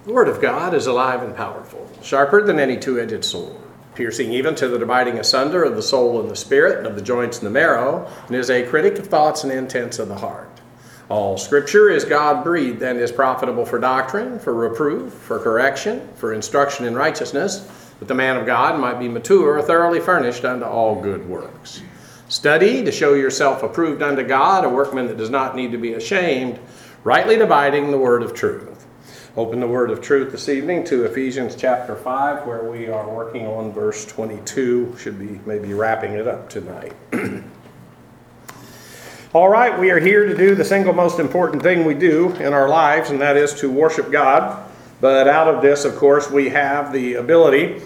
The Word of God is alive and powerful, sharper than any two-edged sword, piercing even to the dividing asunder of the soul and the spirit, and of the joints and the marrow, and is a critic of thoughts and intents of the heart. All Scripture is God-breathed and is profitable for doctrine, for reproof, for correction, for instruction in righteousness, that the man of God might be mature, thoroughly furnished unto all good works. Study to show yourself approved unto God, a workman that does not need to be ashamed, rightly dividing the word of truth. Open the word of truth this evening to Ephesians chapter 5, where we are working on verse 22. Should be maybe wrapping it up tonight. All right, we are here to do the single most important thing we do in our lives, and that is to worship God. But out of this, of course, we have the ability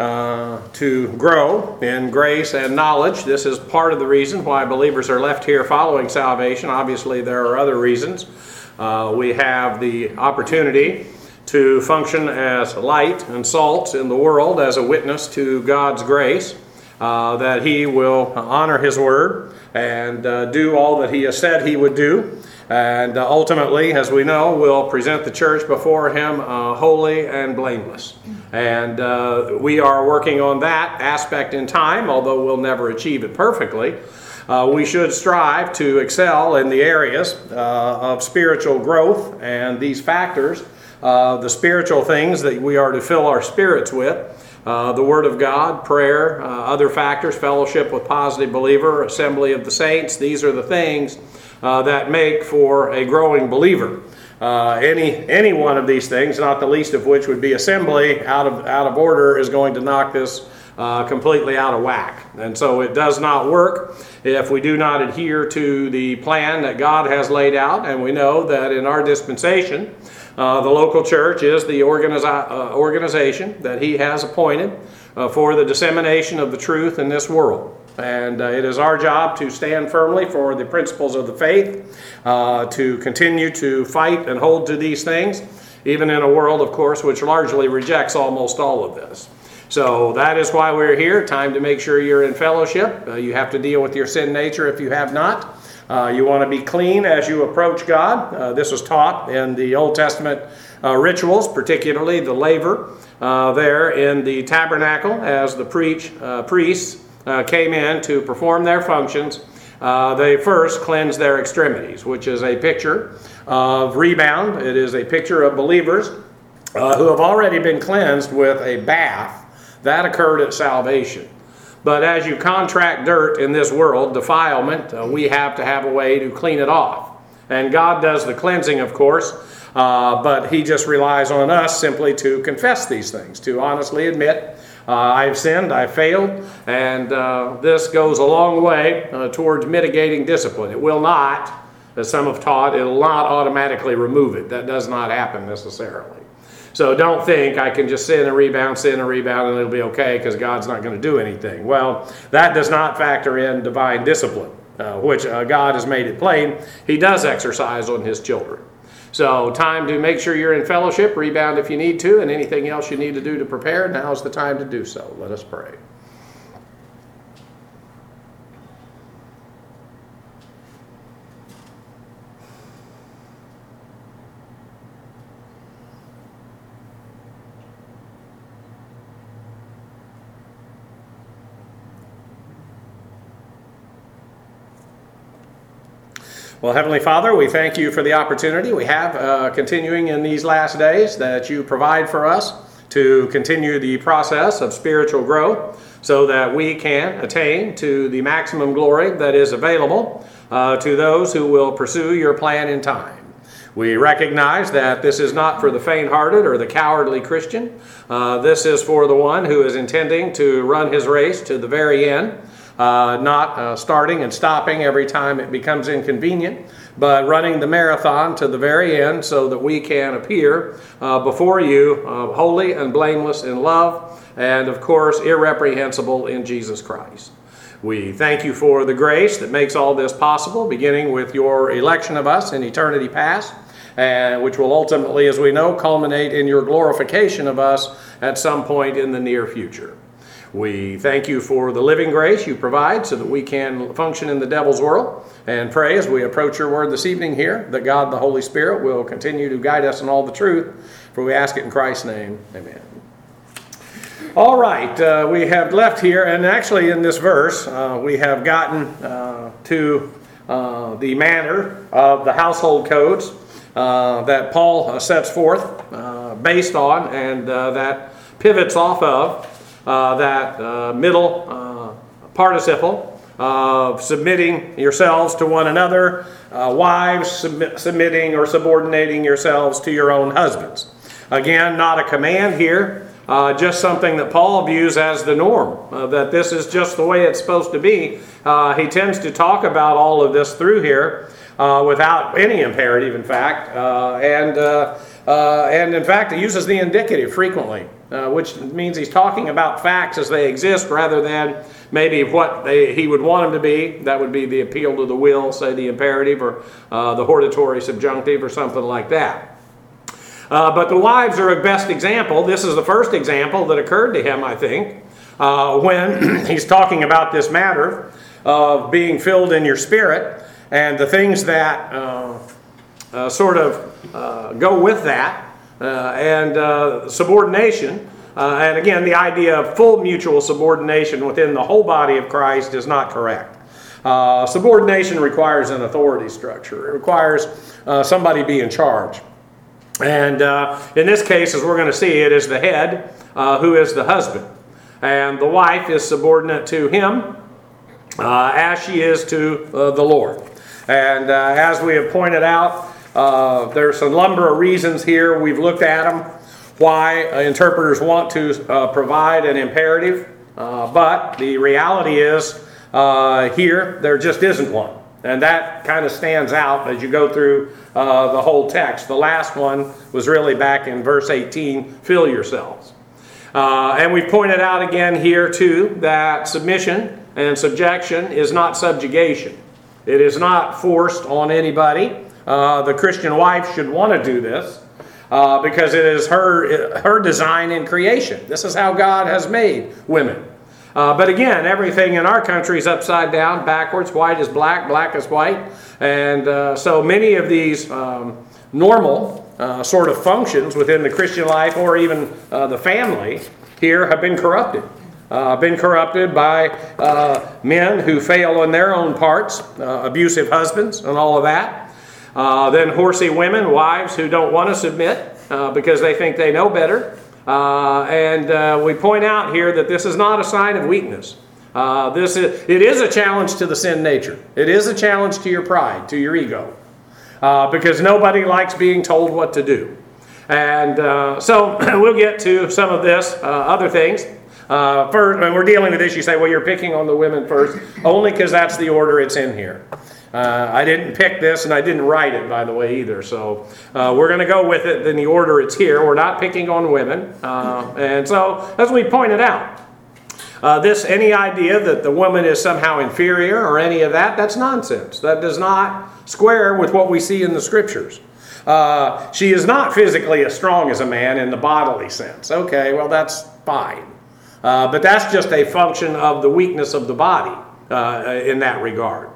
to grow in grace and knowledge. This is part of the reason why believers are left here following salvation. Obviously, there are other reasons. We have the opportunity to function as light and salt in the world as a witness to God's grace, that He will honor His word and do all that He has said He would do. And ultimately, as we know, will present the church before Him holy and blameless. And we are working on that aspect in time, although we'll never achieve it perfectly. We should strive to excel in the areas of spiritual growth and these factors, the spiritual things that we are to fill our spirits with, the Word of God, prayer, other factors, fellowship with positive believer, assembly of the saints. These are the things that make for a growing believer. Any one of these things, not the least of which would be assembly, out of order, is going to knock this completely out of whack. And so it does not work if we do not adhere to the plan that God has laid out. And we know that in our dispensation, the local church is the organization that He has appointed for the dissemination of the truth in this world. And it is our job to stand firmly for the principles of the faith, to continue to fight and hold to these things, even in a world, of course, which largely rejects almost all of this. So that is why we're here. Time to make sure you're in fellowship. You have to deal with your sin nature if you have not. You want to be clean as you approach God. This was taught in the Old Testament rituals, particularly the laver there in the tabernacle as the priests came in to perform their functions. They first cleansed their extremities, which is a picture of rebound. It is a picture of believers who have already been cleansed with a bath. That occurred at salvation. But as you contract dirt in this world, defilement, we have to have a way to clean it off. And God does the cleansing, of course, but He just relies on us simply to confess these things, to honestly admit, I've sinned, I've failed, and this goes a long way towards mitigating discipline. It will not, as some have taught, it will not automatically remove it. That does not happen necessarily. So don't think I can just sin and rebound, and it'll be okay because God's not going to do anything. Well, that does not factor in divine discipline, which God has made it plain He does exercise on His children. So time to make sure you're in fellowship, rebound if you need to, and anything else you need to do to prepare, now's the time to do so. Let us pray. Well, Heavenly Father, we thank You for the opportunity we have continuing in these last days that You provide for us to continue the process of spiritual growth so that we can attain to the maximum glory that is available to those who will pursue Your plan in time. We recognize that this is not for the faint-hearted or the cowardly Christian. This is for the one who is intending to run his race to the very end. Not starting and stopping every time it becomes inconvenient, but running the marathon to the very end so that we can appear before You holy and blameless in love and, of course, irreprehensible in Jesus Christ. We thank You for the grace that makes all this possible, beginning with Your election of us in eternity past, and which will ultimately, as we know, culminate in Your glorification of us at some point in the near future. We thank You for the living grace You provide so that we can function in the devil's world, and pray as we approach Your word this evening here that God the Holy Spirit will continue to guide us in all the truth For we ask it in Christ's name. Amen. All right, we have left here, and actually in this verse, we have gotten to the manner of the household codes that Paul sets forth based on, and that pivots off of that middle participle of submitting yourselves to one another, wives submitting or subordinating yourselves to your own husbands. Again, not a command here, just something that Paul views as the norm, that this is just the way it's supposed to be. He tends to talk about all of this through here without any imperative, in fact, and in fact, he uses the indicative frequently, which means he's talking about facts as they exist rather than maybe what he would want them to be. That would be the appeal to the will, say the imperative, or the hortatory subjunctive, or something like that. But the wives are a best example. This is the first example that occurred to him, I think, when he's talking about this matter of being filled in your spirit and the things that sort of go with that, and subordination. And again, the idea of full mutual subordination within the whole body of Christ is not correct. Subordination requires an authority structure. It requires somebody be in charge. And in this case, as we're going to see, it is the head who is the husband. And the wife is subordinate to him as she is to the Lord. And as we have pointed out, there's a number of reasons here. We've looked at them, why interpreters want to provide an imperative. But the reality is here, there just isn't one. And that kind of stands out as you go through the whole text. The last one was really back in verse 18, fill yourselves. And we've pointed out again here too that submission and subjection is not subjugation. It is not forced on anybody. The Christian wife should want to do this because it is her design in creation. This is how God has made women. But again, everything in our country is upside down, backwards. White is black, black is white. And so many of these normal sort of functions within the Christian life or even the family here have been corrupted. Been corrupted by men who fail in their own parts, abusive husbands and all of that. Then horsey women, wives who don't want to submit because they think they know better. And we point out here that this is not a sign of weakness. It is a challenge to the sin nature. It is a challenge to your pride, to your ego. Because nobody likes being told what to do. And so we'll get to some of this, other things. First, when we're dealing with this, you say, well, you're picking on the women first, only because that's the order it's in here. I didn't pick this, and I didn't write it, by the way, either. So we're going to go with it in the order it's here. We're not picking on women. And so, as we pointed out, any idea that the woman is somehow inferior or any of that, that's nonsense. That does not square with what we see in the Scriptures. She is not physically as strong as a man in the bodily sense. Okay, well, that's fine. But that's just a function of the weakness of the body in that regard.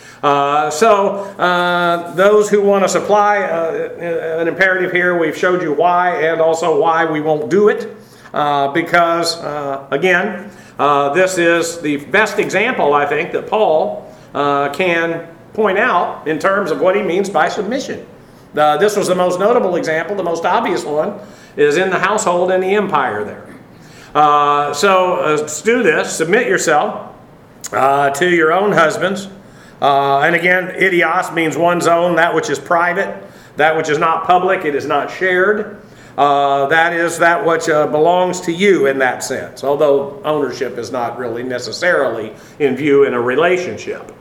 So those who want to supply an imperative here, we've showed you why and also why we won't do it. Because, again, this is the best example, I think, that Paul can point out in terms of what he means by submission. This was the most notable example. The most obvious one is in the household and the empire there. So let's do this. Submit yourself to your own husbands. And again, idios means one's own, that which is private, that which is not public, it is not shared. That is that which belongs to you in that sense, although ownership is not really necessarily in view in a relationship.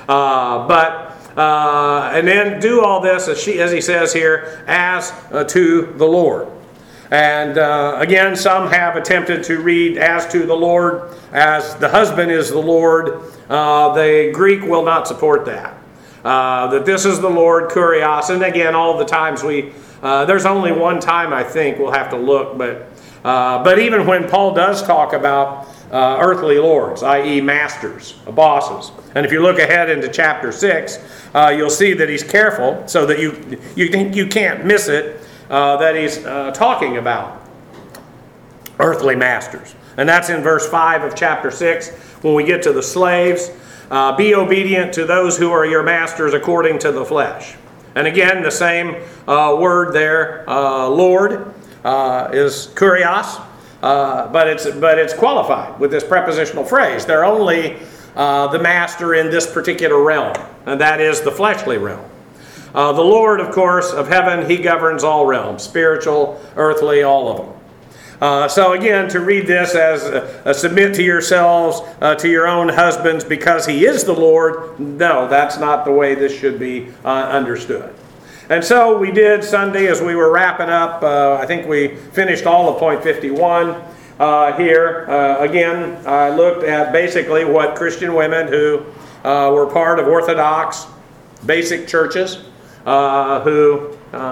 And then do all this, as he says here, as to the Lord. And again, some have attempted to read as to the Lord, as the husband is the Lord. The Greek will not support that. That this is the Lord, kurios. And again, all the times there's only one time I think we'll have to look, but even when Paul does talk about earthly lords, i.e. masters, bosses, and if you look ahead into chapter 6, you'll see that he's careful so that you can't miss it. that he's talking about. Earthly masters. And that's in verse 5 of chapter 6 when we get to the slaves. Be obedient to those who are your masters according to the flesh. And again, the same word there, Lord, is kurios, but it's qualified with this prepositional phrase. They're only the master in this particular realm, and that is the fleshly realm. The Lord, of course, of heaven, he governs all realms, spiritual, earthly, all of them. So again, to read this as submit to yourselves to your own husbands because he is the Lord, no, that's not the way this should be understood. And so we did Sunday as we were wrapping up. I think we finished all of point 51 here. Again, I looked at basically what Christian women who were part of Orthodox basic churches who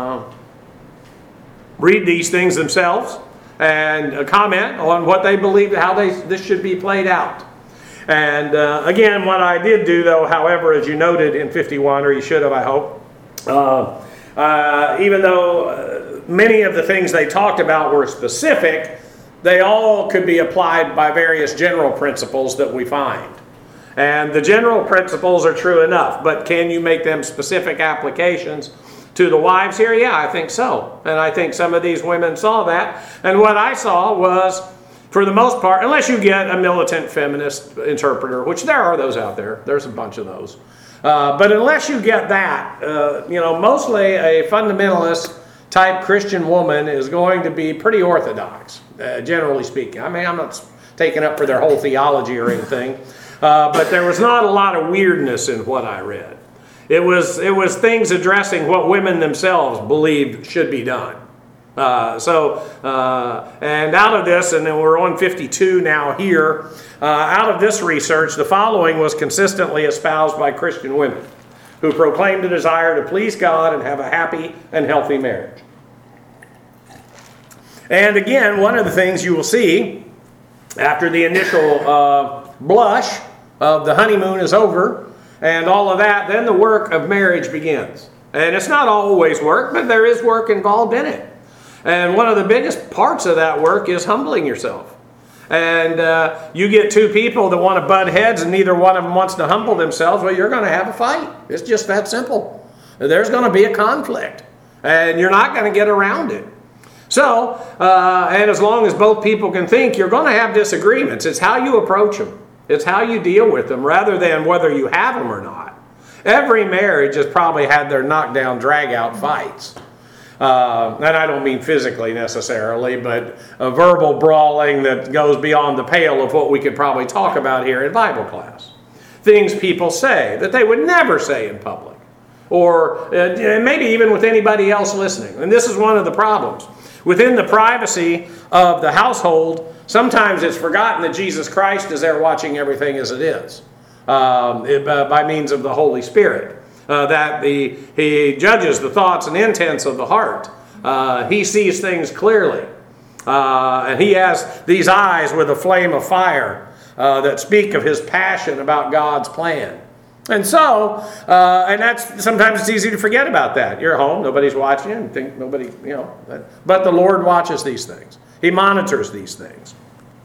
read these things themselves and comment on what they believe, how this should be played out. And again, what I did do, though, however, as you noted in 51, or you should have, I hope, even though many of the things they talked about were specific, they all could be applied by various general principles that we find. And the general principles are true enough, but can you make them specific applications to the wives here? Yeah, I think so. And I think some of these women saw that. And what I saw was, for the most part, unless you get a militant feminist interpreter, which there are those out there. There's a bunch of those. But unless you get that, mostly a fundamentalist type Christian woman is going to be pretty orthodox, generally speaking. I mean, I'm not taking up for their whole theology or anything. But there was not a lot of weirdness in what I read. It was things addressing what women themselves believed should be done. And out of this, and then we're on 52 now here, out of this research, the following was consistently espoused by Christian women who proclaimed a desire to please God and have a happy and healthy marriage. And again, one of the things you will see after the initial blush of the honeymoon is over, and all of that, then the work of marriage begins. And it's not always work, but there is work involved in it. And one of the biggest parts of that work is humbling yourself. And you get two people that want to butt heads and neither one of them wants to humble themselves, well, you're going to have a fight. It's just that simple. There's going to be a conflict. And you're not going to get around it. So, and as long as both people can think, you're going to have disagreements. It's how you approach them. It's how you deal with them rather than whether you have them or not. Every marriage has probably had their knockdown, drag-out fights. And I don't mean physically necessarily, but a verbal brawling that goes beyond the pale of what we could probably talk about here in Bible class. Things people say that they would never say in public. Or maybe even with anybody else listening. And this is one of the problems. Within the privacy of the household, sometimes it's forgotten that Jesus Christ is there watching everything as it is by means of the Holy Spirit. That he judges the thoughts and intents of the heart. He sees things clearly. And he has these eyes with a flame of fire that speak of his passion about God's plan. And so, and that's sometimes it's easy to forget about that. You're at home, nobody's watching you, and think nobody, but the Lord watches these things. He monitors these things.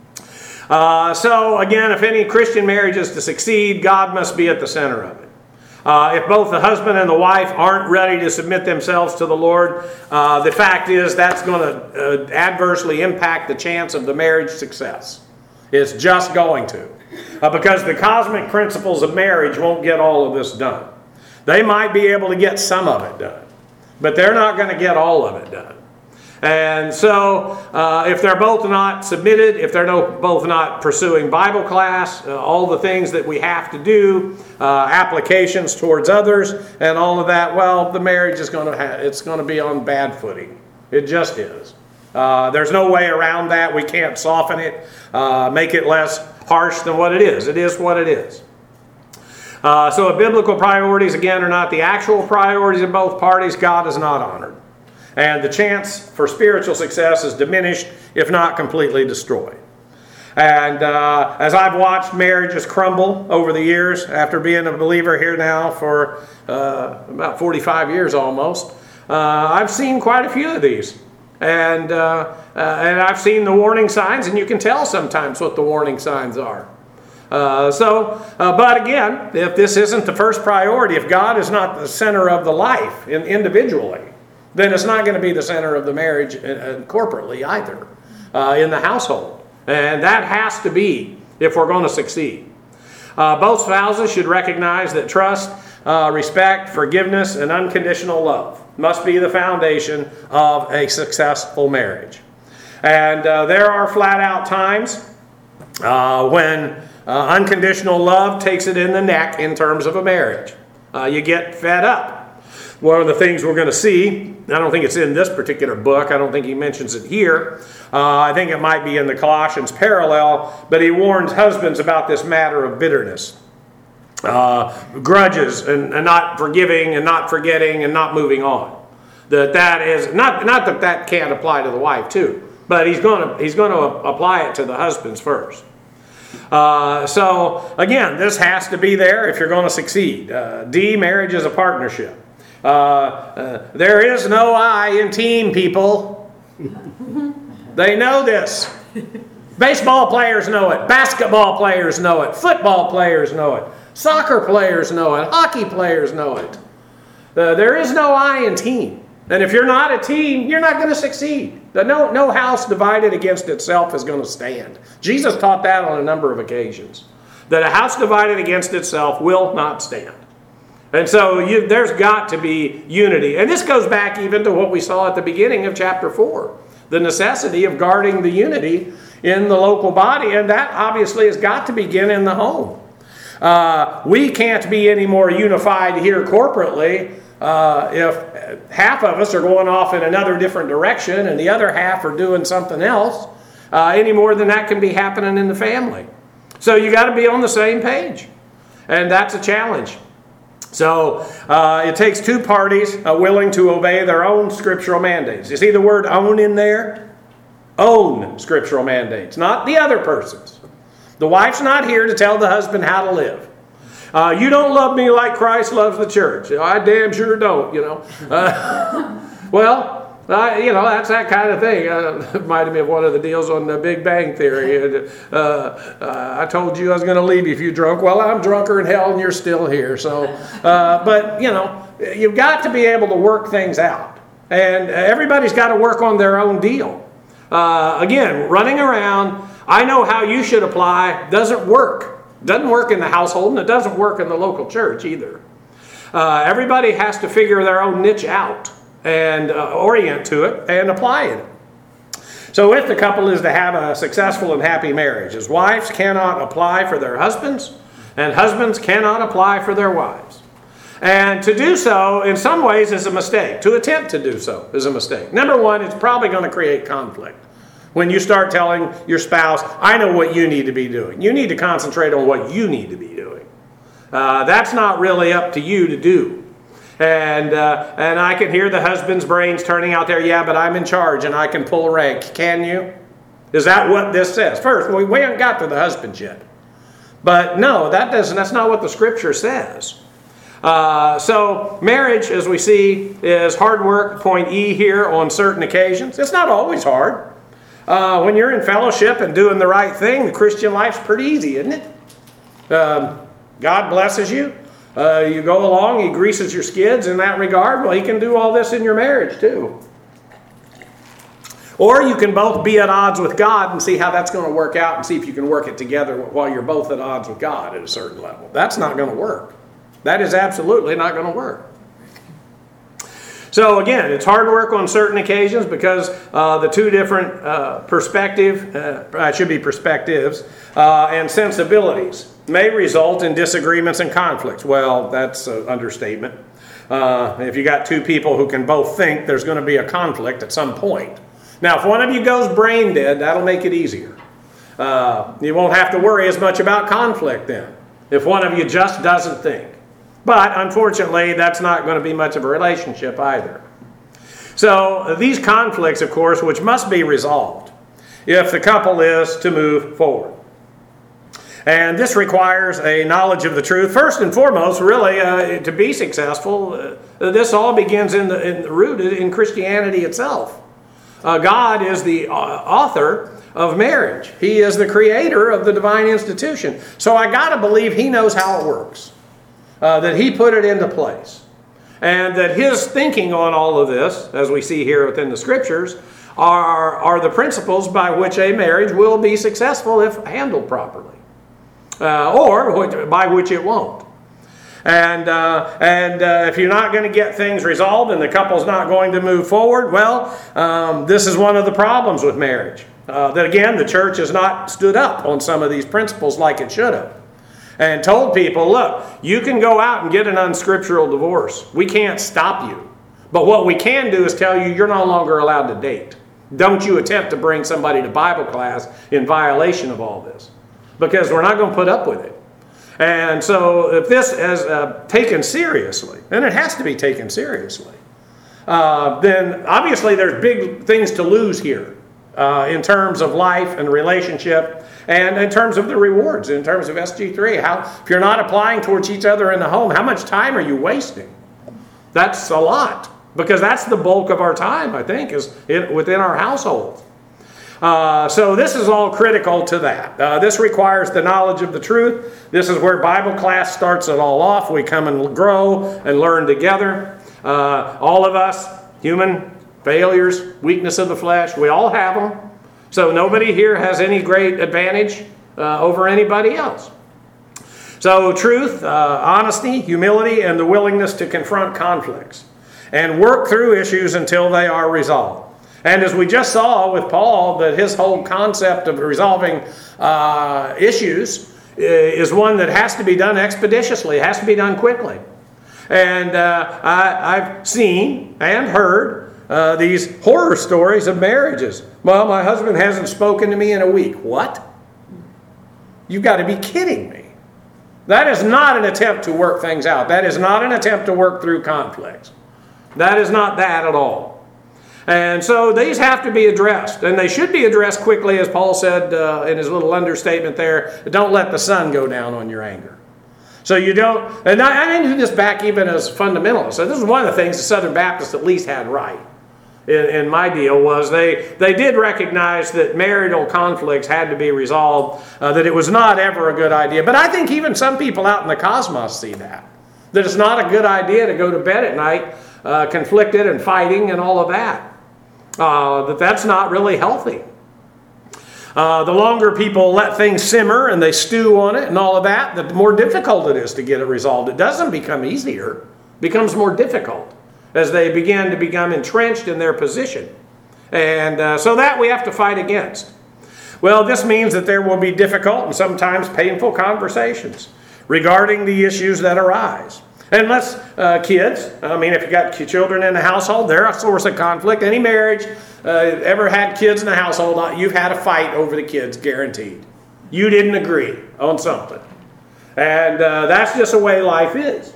So again, if any Christian marriage is to succeed, God must be at the center of it. If both the husband and the wife aren't ready to submit themselves to the Lord, the fact is that's going to adversely impact the chance of the marriage success. It's just going to. Because the cosmic principles of marriage won't get all of this done. They might be able to get some of it done, but they're not going to get all of it done. And so if they're both not submitted, if they're both not pursuing Bible class, all the things that we have to do, applications towards others, and all of that, well, the marriage is going to be on bad footing. It just is. There's no way around that. We can't soften it, make it less harsh than what it is. It is what it is. So if biblical priorities, again, are not the actual priorities of both parties, God is not honored. And the chance for spiritual success is diminished, if not completely destroyed. And as I've watched marriages crumble over the years, after being a believer here now for about 45 years almost, I've seen quite a few of these. And I've seen the warning signs, and you can tell sometimes what the warning signs are. But again, if this isn't the first priority, if God is not the center of the life individually, then it's not going to be the center of the marriage corporately either, in the household. And that has to be if we're going to succeed. Both spouses should recognize that trust, respect, forgiveness, and unconditional love must be the foundation of a successful marriage. And there are flat-out times when unconditional love takes it in the neck in terms of a marriage. You get fed up. One of the things we're going to see, I don't think it's in this particular book, I don't think he mentions it here, I think it might be in the Colossians parallel, but he warns husbands about this matter of bitterness. Grudges and not forgiving and not forgetting and not moving on. That is not that can't apply to the wife too, but he's going to apply it to the husbands first. So again, this has to be there if you're going to succeed. D, marriage is a partnership. There is no I in team, people. They know this. Baseball players know it. Basketball players know it. Football players know it. Soccer players know it. Hockey players know it. There is no I in team. And if you're not a team, you're not going to succeed. No house divided against itself is going to stand. Jesus taught that on a number of occasions. That a house divided against itself will not stand. And so there's got to be unity. And this goes back even to what we saw at the beginning of chapter 4. The necessity of guarding the unity in the local body. And that obviously has got to begin in the home. We can't be any more unified here corporately if half of us are going off in another different direction and the other half are doing something else, any more than that can be happening in the family. So you got to be on the same page. And that's a challenge. So it takes two parties willing to obey their own scriptural mandates. You see the word own in there? Own scriptural mandates, not the other person's. The wife's not here to tell the husband how to live. You don't love me like Christ loves the church. I damn sure don't, that's that kind of thing. It reminded me of one of the deals on the Big Bang Theory. I told you I was going to leave you if you drunk. Well, I'm drunker in hell and you're still here. So, you've got to be able to work things out. And everybody's got to work on their own deal. Again, running around, I know how you should apply, doesn't work. Doesn't work in the household, and it doesn't work in the local church either. Everybody has to figure their own niche out and orient to it and apply it. So if the couple is to have a successful and happy marriage, as wives cannot apply for their husbands, and husbands cannot apply for their wives. And to do so, in some ways, is a mistake. To attempt to do so is a mistake. Number one, it's probably going to create conflict. When you start telling your spouse, I know what you need to be doing. You need to concentrate on what you need to be doing. That's not really up to you to do. And I can hear the husband's brains turning out there, yeah, but I'm in charge and I can pull rank. Can you? Is that what this says? First, we haven't got to the husband yet. But no, that's not what the scripture says. So marriage, as we see, is hard work, point E here, on certain occasions. It's not always hard. When you're in fellowship and doing the right thing, the Christian life's pretty easy, isn't it? God blesses you. You go along, He greases your skids in that regard. Well, He can do all this in your marriage too. Or you can both be at odds with God and see how that's going to work out and see if you can work it together while you're both at odds with God at a certain level. That's not going to work. That is absolutely not going to work. So again, it's hard work on certain occasions because the two different perspectives and sensibilities may result in disagreements and conflicts. Well, that's an understatement. If you got two people who can both think, there's going to be a conflict at some point. Now, if one of you goes brain dead, that'll make it easier. You won't have to worry as much about conflict then, if one of you just doesn't think. But unfortunately, that's not going to be much of a relationship either. So these conflicts, of course, which must be resolved if the couple is to move forward. And this requires a knowledge of the truth. First and foremost, really, to be successful, this all begins rooted in Christianity itself. God is the author of marriage. He is the creator of the divine institution. So I got to believe He knows how it works, that He put it into place, and that His thinking on all of this, as we see here within the Scriptures, are the principles by which a marriage will be successful if handled properly, or by which it won't. And if you're not going to get things resolved and the couple's not going to move forward, well, this is one of the problems with marriage. That again, the church has not stood up on some of these principles like it should have, and told people, look, you can go out and get an unscriptural divorce. We can't stop you. But what we can do is tell you you're no longer allowed to date. Don't you attempt to bring somebody to Bible class in violation of all this, because we're not going to put up with it. And so if this is taken seriously, and it has to be taken seriously, then obviously there's big things to lose here in terms of life and relationship, and in terms of the rewards, in terms of SG3. If you're not applying towards each other in the home, how much time are you wasting? That's a lot, because that's the bulk of our time, I think, is within our household. So this is all critical to that. This requires the knowledge of the truth. This is where Bible class starts it all off. We come and grow and learn together. All of us, human failures, weakness of the flesh, we all have them. So nobody here has any great advantage over anybody else. So truth, honesty, humility, and the willingness to confront conflicts and work through issues until they are resolved. And as we just saw with Paul, that his whole concept of resolving issues is one that has to be done expeditiously. It has to be done quickly. And I've seen and heard these horror stories of marriages. Well, my husband hasn't spoken to me in a week. What? You've got to be kidding me. That is not an attempt to work things out. That is not an attempt to work through conflicts. That is not that at all. And so these have to be addressed, and they should be addressed quickly, as Paul said in his little understatement there. Don't let the sun go down on your anger. So you don't, and I didn't do this back even as fundamentalists. So this is one of the things the Southern Baptists at least had right in my deal, was they did recognize that marital conflicts had to be resolved, that it was not ever a good idea. But I think even some people out in the cosmos see that it's not a good idea to go to bed at night conflicted and fighting and all of that. That's not really healthy. The longer people let things simmer and they stew on it and all of that, the more difficult it is to get it resolved. It doesn't become easier. It becomes more difficult as they begin to become entrenched in their position. And so that we have to fight against. Well, this means that there will be difficult and sometimes painful conversations regarding the issues that arise. And kids, if you've got children in the household, they're a source of conflict. Any marriage ever had kids in the household, you've had a fight over the kids, guaranteed. You didn't agree on something. And that's just the way life is.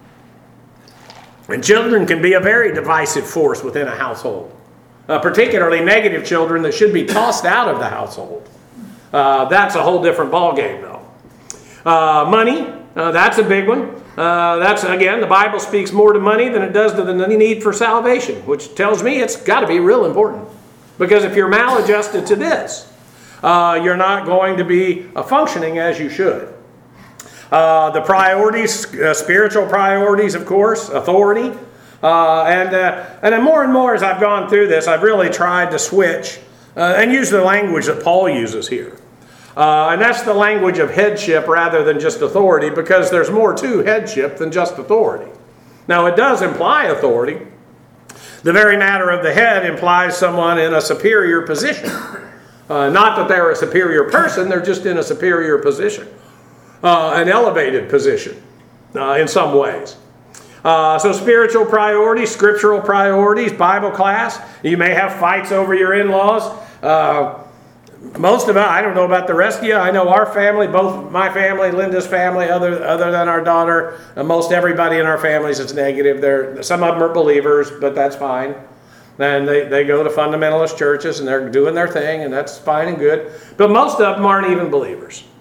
And children can be a very divisive force within a household, particularly negative children that should be tossed out of the household. That's a whole different ballgame, though. Money, that's a big one. That's, again, the Bible speaks more to money than it does to the need for salvation, which tells me it's got to be real important. Because if you're maladjusted to this, you're not going to be functioning as you should. The priorities, spiritual priorities, of course, authority. And then more and more as I've gone through this, I've really tried to switch and use the language that Paul uses here. And that's the language of headship rather than just authority, because there's more to headship than just authority. Now, it does imply authority. The very matter of the head implies someone in a superior position. Not that they're a superior person, they're just in a superior position. An elevated position in some ways. So spiritual priorities, scriptural priorities, Bible class. You may have fights over your in-laws. Most of us, I don't know about the rest of you. I know our family, both my family, Linda's family, other than our daughter, most everybody in our families is negative. Some of them are believers, but that's fine. And they go to fundamentalist churches and they're doing their thing, and that's fine and good. But most of them aren't even believers.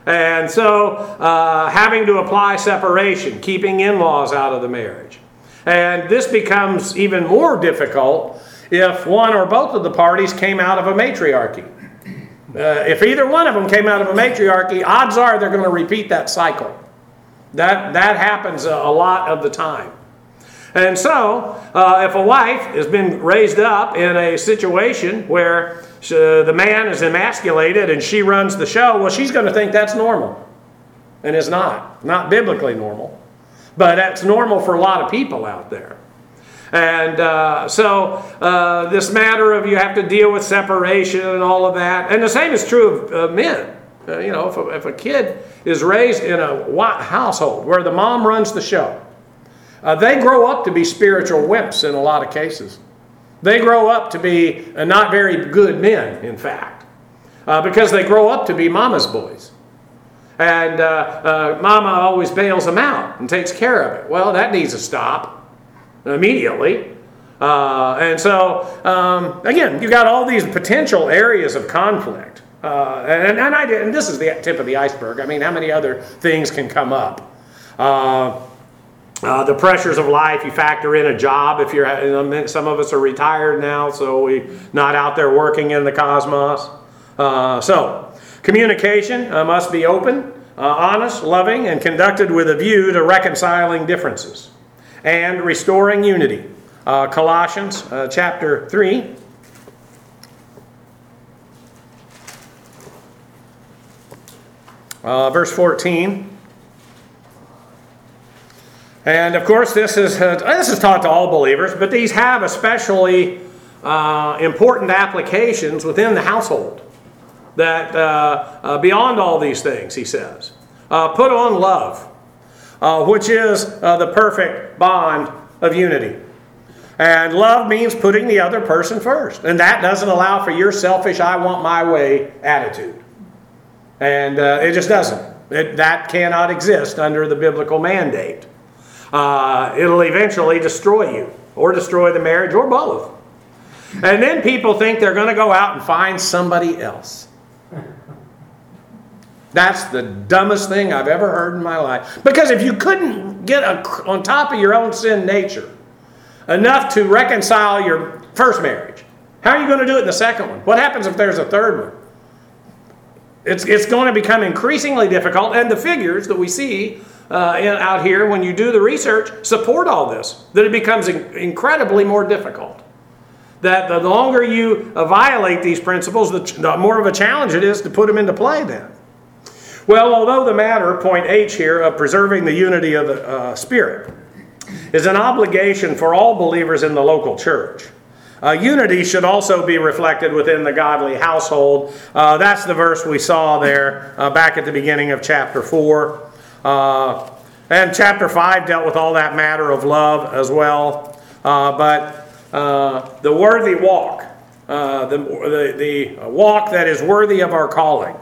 And so having to apply separation, keeping in-laws out of the marriage. And this becomes even more difficult if one or both of the parties came out of a matriarchy. If either one of them came out of a matriarchy, odds are they're going to repeat that cycle. That happens a lot of the time. And so, if a wife has been raised up in a situation where the man is emasculated and she runs the show, well, she's going to think that's normal. And it's not biblically normal. But that's normal for a lot of people out there. And so this matter of you have to deal with separation and all of that. And the same is true of men. If a kid is raised in a household where the mom runs the show, they grow up to be spiritual wimps in a lot of cases. They grow up to be not very good men, in fact, because they grow up to be mama's boys. And mama always bails them out and takes care of it. Well, that needs to stop immediately. And so, again, you've got all these potential areas of conflict. And this is the tip of the iceberg. I mean, how many other things can come up? The pressures of life, you factor in a job. If you're, some of us are retired now, so we're not out there working in the cosmos. So, communication must be open, honest, loving, and conducted with a view to reconciling differences and restoring unity. Colossians chapter 3. Verse 14. And of course, this is taught to all believers, but these have especially important applications within the household. That beyond all these things, he says, put on love, which is the perfect bond of unity. And love means putting the other person first, and that doesn't allow for your selfish, I want my way attitude. And it just doesn't. That cannot exist under the biblical mandate. It'll eventually destroy you, or destroy the marriage, or both. And then people think they're going to go out and find somebody else. That's the dumbest thing I've ever heard in my life. Because if you couldn't get on top of your own sin nature enough to reconcile your first marriage, how are you going to do it in the second one? What happens if there's a third one? It's going to become increasingly difficult, and the figures that we see out here, when you do the research, support all this, that it becomes incredibly more difficult. That the longer you violate these principles, the more of a challenge it is to put them into play then. Well, although the matter, point H here, of preserving the unity of the Spirit is an obligation for all believers in the local church, unity should also be reflected within the godly household. That's the verse we saw there back at the beginning of chapter 4. And chapter 5 dealt with all that matter of love as well. But the worthy walk, the walk that is worthy of our calling,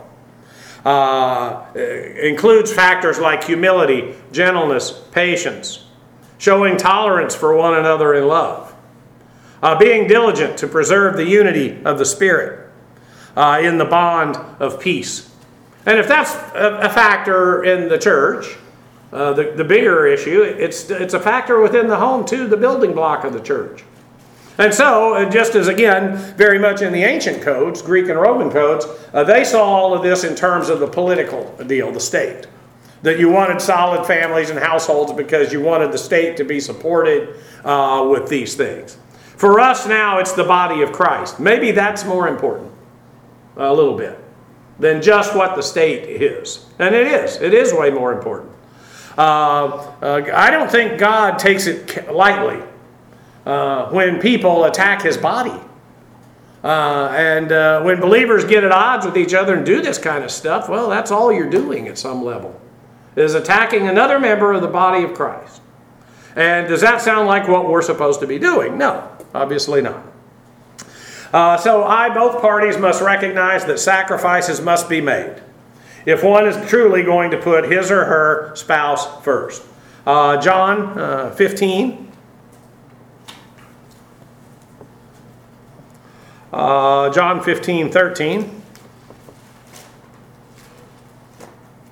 includes factors like humility, gentleness, patience, showing tolerance for one another in love, being diligent to preserve the unity of the Spirit in the bond of peace. And if that's a factor in the church, the bigger issue, it's a factor within the home too, the building block of the church. And so, just as again, very much in the ancient codes, Greek and Roman codes, they saw all of this in terms of the political deal, the state. That you wanted solid families and households because you wanted the state to be supported with these things. For us now, it's the body of Christ. Maybe that's more important, a little bit, than just what the state is. And it is. It is way more important. I don't think God takes it lightly when people attack his body. And when believers get at odds with each other and do this kind of stuff, well, that's all you're doing at some level, is attacking another member of the body of Christ. And does that sound like what we're supposed to be doing? No, obviously not. So both parties must recognize that sacrifices must be made if one is truly going to put his or her spouse first. John 15. John 15:13.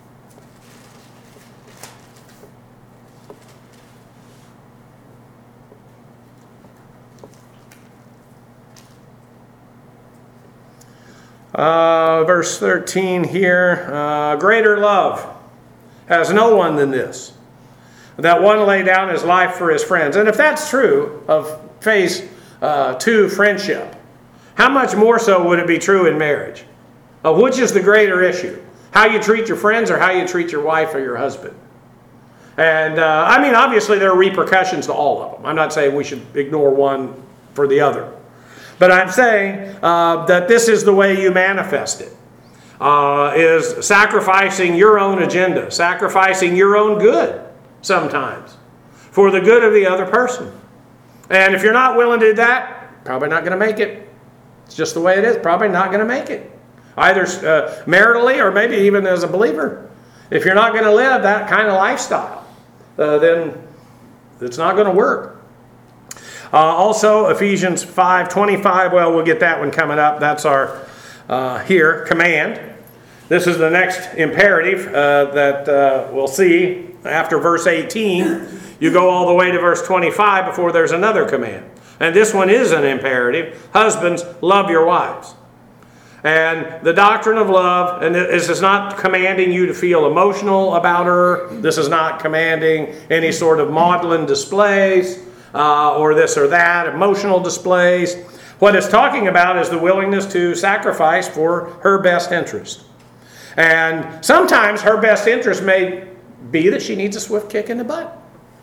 Verse 13 here, greater love has no one than this, that one lay down his life for his friends. And if that's true of phase 2 friendship, how much more so would it be true in marriage? Which is the greater issue? How you treat your friends or how you treat your wife or your husband? And I mean, obviously there are repercussions to all of them. I'm not saying we should ignore one for the other. But I'm saying that this is the way you manifest it. Is sacrificing your own agenda, sacrificing your own good sometimes for the good of the other person. And if you're not willing to do that, probably not going to make it. It's just the way it is. Probably not going to make it. Either maritally or maybe even as a believer. If you're not going to live that kind of lifestyle, then it's not going to work. Also, Ephesians 5:25, well, we'll get that one coming up. That's our, command. This is the next imperative that we'll see after verse 18. You go all the way to verse 25 before there's another command. And this one is an imperative. Husbands, love your wives. And the doctrine of love, and this is not commanding you to feel emotional about her. This is not commanding any sort of maudlin displays or this or that, emotional displays. What it's talking about is the willingness to sacrifice for her best interest. And sometimes her best interest may be that she needs a swift kick in the butt.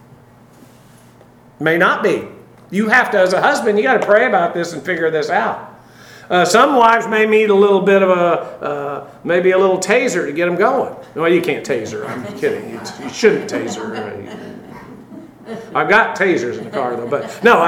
May not be. You have to, as a husband, you got to pray about this and figure this out. Some wives may need a little bit of maybe a little taser to get them going. Well, you can't taser. I'm kidding. You shouldn't taser. I've got tasers in the car though, but no,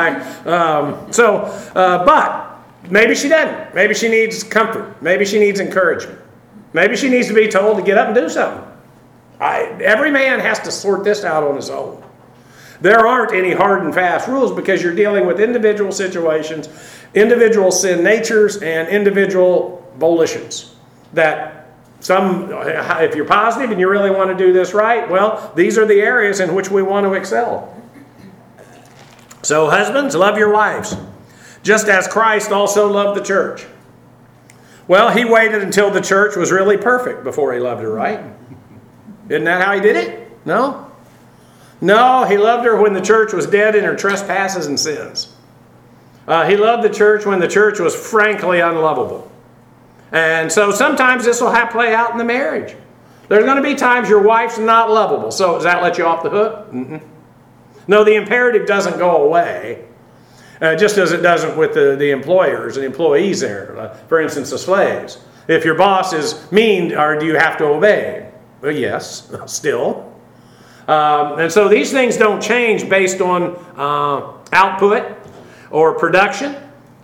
but maybe she doesn't. Maybe she needs comfort. Maybe she needs encouragement. Maybe she needs to be told to get up and do something. Every man has to sort this out on his own. There aren't any hard and fast rules because you're dealing with individual situations, individual sin natures, and individual volitions. That if you're positive and you really want to do this right, well, these are the areas in which we want to excel. So husbands, love your wives, just as Christ also loved the church. Well, he waited until the church was really perfect before he loved her, right? Isn't that how he did it? No? No, he loved her when the church was dead in her trespasses and sins. He loved the church when the church was frankly unlovable. And so sometimes this will play out in the marriage. There's going to be times your wife's not lovable. So does that let you off the hook? Mm-mm. No, the imperative doesn't go away. Just as it doesn't with the employers and employees there. For instance, the slaves. If your boss is mean, or do you have to obey? Well, yes, still. And so these things don't change based on output or production.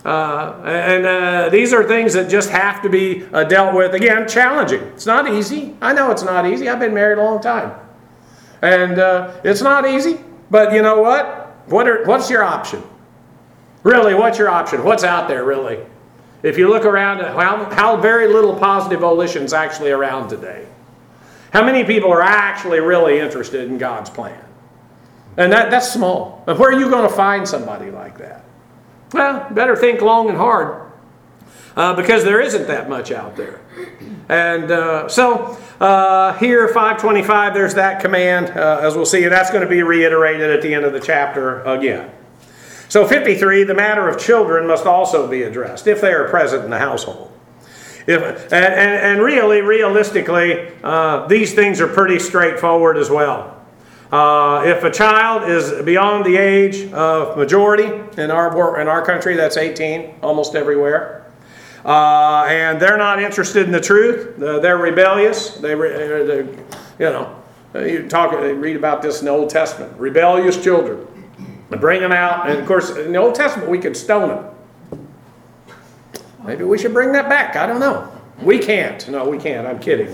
These are things that just have to be dealt with. Again, challenging. It's not easy. I know it's not easy. I've been married a long time. And it's not easy. But you know what? What's your option? Really, what's your option? What's out there, really? If you look around at how very little positive volition's actually around today. How many people are actually really interested in God's plan? And that's small. But where are you going to find somebody like that? Well, better think long and hard because there isn't that much out there. And here, 5:25, there's that command, as we'll see, and that's going to be reiterated at the end of the chapter again. So 53, the matter of children must also be addressed if they are present in the household. Realistically, these things are pretty straightforward as well. If a child is beyond the age of majority in our country, that's 18, almost everywhere, and they're not interested in the truth, they're rebellious. You read about this in the Old Testament, rebellious children. Bring them out, and of course, in the Old Testament, we could stone them. Maybe we should bring that back. I don't know. We can't. No, we can't. I'm kidding.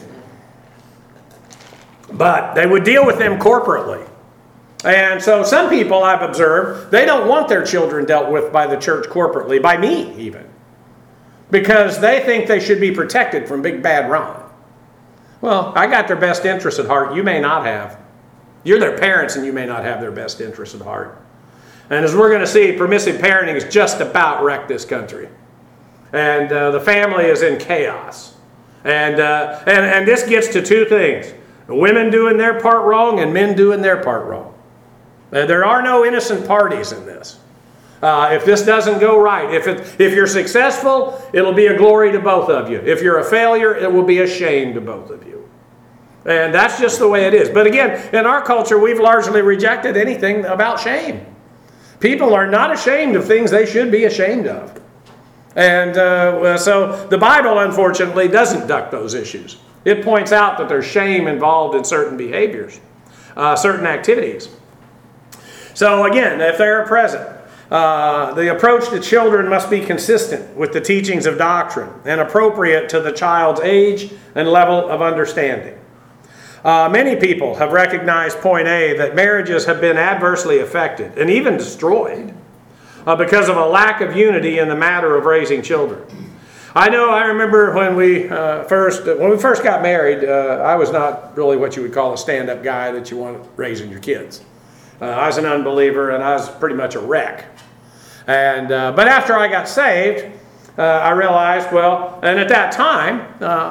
But they would deal with them corporately. And so some people I've observed, they don't want their children dealt with by the church corporately, by me even. Because they think they should be protected from Big Bad Ron. Well, I got their best interests at heart. You may not have. You're their parents and you may not have their best interests at heart. And as we're going to see, permissive parenting has just about wrecked this country. and the family is in chaos. And this gets to two things: women doing their part wrong and men doing their part wrong. There are no innocent parties in this. If this doesn't go right, if you're successful, it'll be a glory to both of you. If you're a failure, it will be a shame to both of you. And that's just the way it is. But again, in our culture, we've largely rejected anything about shame. People are not ashamed of things they should be ashamed of. And so the Bible, unfortunately, doesn't duck those issues. It points out that there's shame involved in certain behaviors, certain activities. So again, if they're present, the approach to children must be consistent with the teachings of doctrine and appropriate to the child's age and level of understanding. Many people have recognized point A, that marriages have been adversely affected and even destroyed because of a lack of unity in the matter of raising children. I remember when we first got married, I was not really what you would call a stand-up guy that you want raising your kids. I was an unbeliever and I was pretty much a wreck. But after I got saved, I realized, and at that time,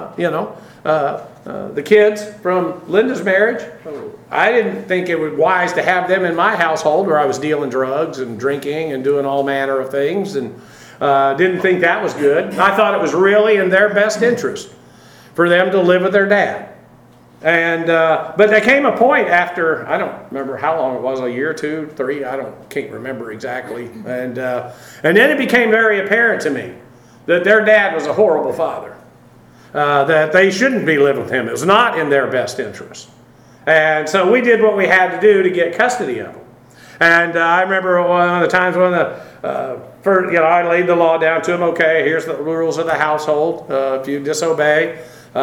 the kids from Linda's marriage, I didn't think it was wise to have them in my household where I was dealing drugs and drinking and doing all manner of things, and didn't think that was good. I thought it was really in their best interest for them to live with their dad. But there came a point after, I don't remember how long it was, a year, 2, 3, can't remember exactly. And then it became very apparent to me that their dad was a horrible father. That they shouldn't be living with him. It was not in their best interest. And so we did what we had to do to get custody of them. And I remember one of the times when I laid the law down to them. Okay, here's the rules of the household. If you disobey,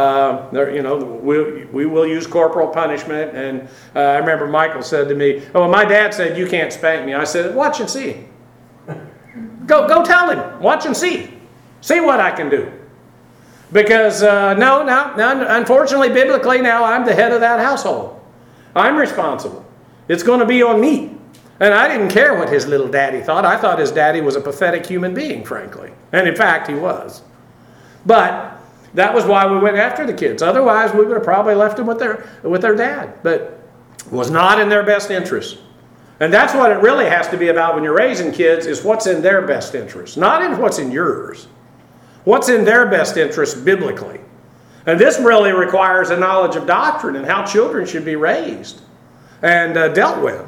we will use corporal punishment. And I remember Michael said to me, my dad said you can't spank me. I said, watch and see. Go tell him. Watch and see. See what I can do. Because, unfortunately, biblically now, I'm the head of that household. I'm responsible. It's going to be on me. And I didn't care what his little daddy thought. I thought his daddy was a pathetic human being, frankly. And in fact, he was. But that was why we went after the kids. Otherwise, we would have probably left them with their dad. But it was not in their best interest. And that's what it really has to be about when you're raising kids, is what's in their best interest, not in what's in yours. What's in their best interest biblically? And this really requires a knowledge of doctrine and how children should be raised and dealt with.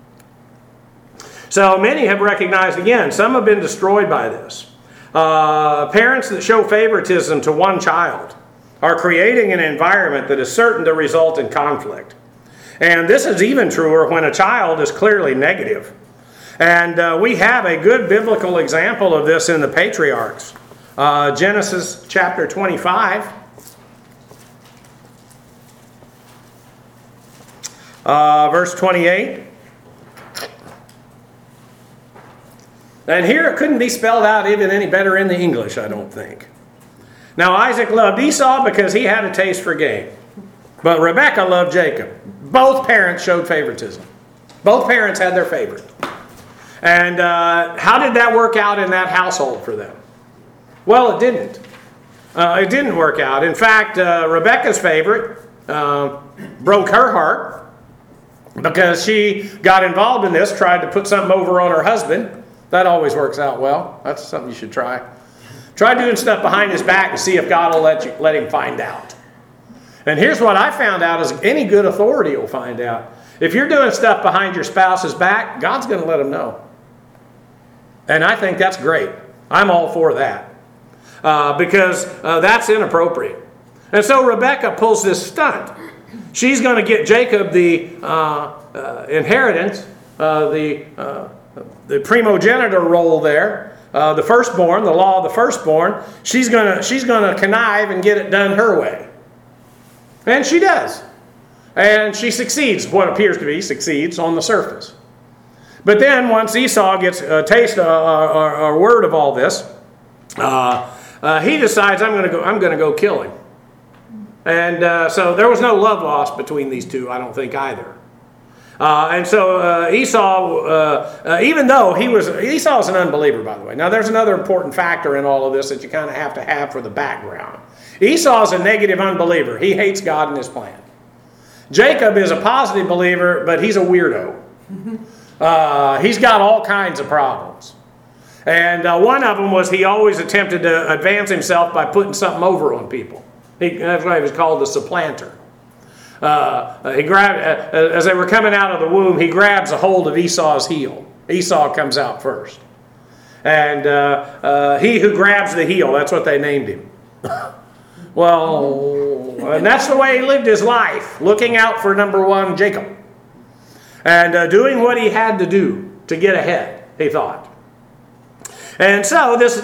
So many have recognized, again, some have been destroyed by this. Parents that show favoritism to one child are creating an environment that is certain to result in conflict. And this is even truer when a child is clearly negative. And we have a good biblical example of this in the patriarchs. Genesis chapter 25, verse 28. And here it couldn't be spelled out even any better in the English, I don't think. Now Isaac loved Esau because he had a taste for game. But Rebekah loved Jacob. Both parents showed favoritism. Both parents had their favorite. And how did that work out in that household for them? Well, it didn't. It didn't work out. In fact, Rebekah's favorite broke her heart because she got involved in this, tried to put something over on her husband. That always works out well. That's something you should try. Try doing stuff behind his back and see if God will let him find out. And here's what I found out is any good authority will find out. If you're doing stuff behind your spouse's back, God's going to let him know. And I think that's great. I'm all for that. Because that's inappropriate. And so Rebekah pulls this stunt. She's going to get Jacob the inheritance, the primogenitor role there, the firstborn, the law of the firstborn. She's going to connive and get it done her way. And she does. And she succeeds, what appears to be succeeds on the surface. But then once Esau gets a taste or word of all this, he decides, I'm going to go kill him. And so there was no love lost between these two, I don't think either. And so Esau, even though Esau is an unbeliever, by the way. Now there's another important factor in all of this that you kind of have to have for the background. Esau is a negative unbeliever. He hates God and his plan. Jacob is a positive believer, but he's a weirdo. He's got all kinds of problems. And one of them was he always attempted to advance himself by putting something over on people. That's why he was called the supplanter. He grabbed, as they were coming out of the womb, he grabs a hold of Esau's heel. Esau comes out first. And he who grabs the heel, that's what they named him. Well, and that's the way he lived his life, looking out for number one, Jacob. And doing what he had to do to get ahead, he thought. And so